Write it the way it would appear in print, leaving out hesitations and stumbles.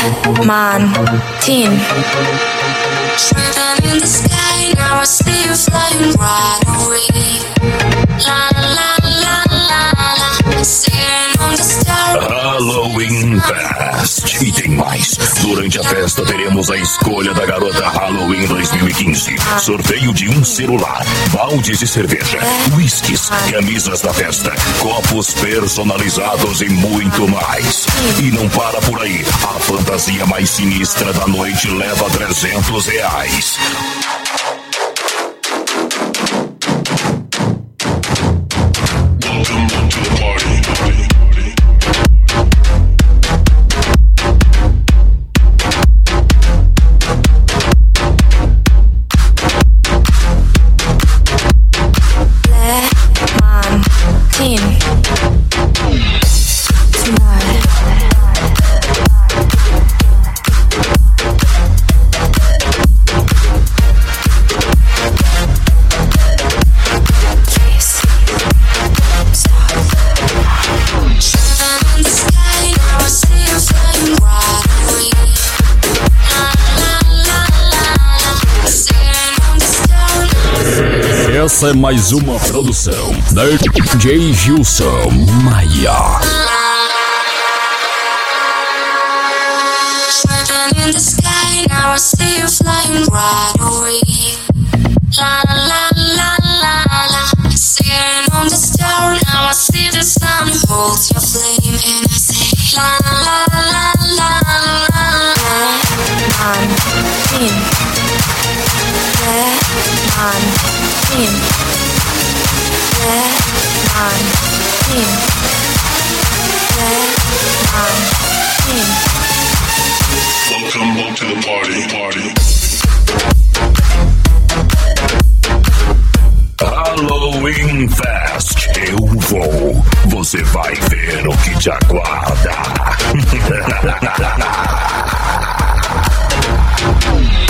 Man Teen. Shining in the sky, now I see you flying right away. La la la la la, singing on the star. Halloween Fest. E tem mais. Durante a festa teremos a escolha da garota Halloween 2015. Sorteio de um celular, baldes de cerveja, whiskies, camisas da festa, copos personalizados e muito mais. E não para por aí. A fantasia mais sinistra da noite leva R$300. Welcome to the party. Essa é mais uma produção da DJ Gilson Maia. In the sky, now I see you flying right away. La la la la la, singing on the star. Now I see the sun holds your flame, and I say la la la la la. Man Teen. Man Teen. Man Teen. Man Teen. Welcome to the party. Halloween Fest. Eu vou. Você vai ver o que te aguarda.